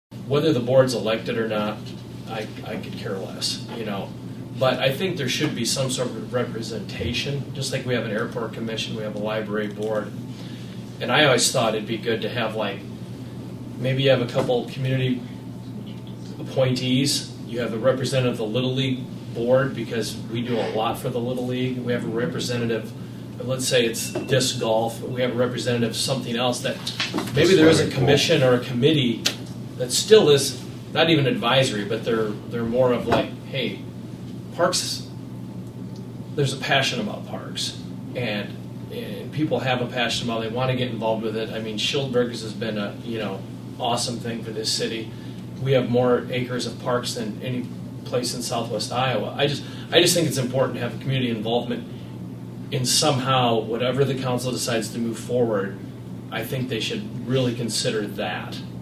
Whether the board's elected or not, I could care less, But I think there should be some sort of representation, just like we have an airport commission, we have a library board. And I always thought it'd be good to have, maybe you have a couple community appointees. You have a representative of the Little League board, because we do a lot for the Little League. We have a representative, let's say it's disc golf. We have a representative of something else that maybe there is a commission or a committee that still is not even advisory, but they're more of hey, parks, there's a passion about parks, and people have a passion about it. They want to get involved with it. I mean, Schildberg's has been a awesome thing for this city. We have more acres of parks than any place in Southwest Iowa. I just think it's important to have a community involvement in somehow whatever the council decides to move forward. I think they should really consider that.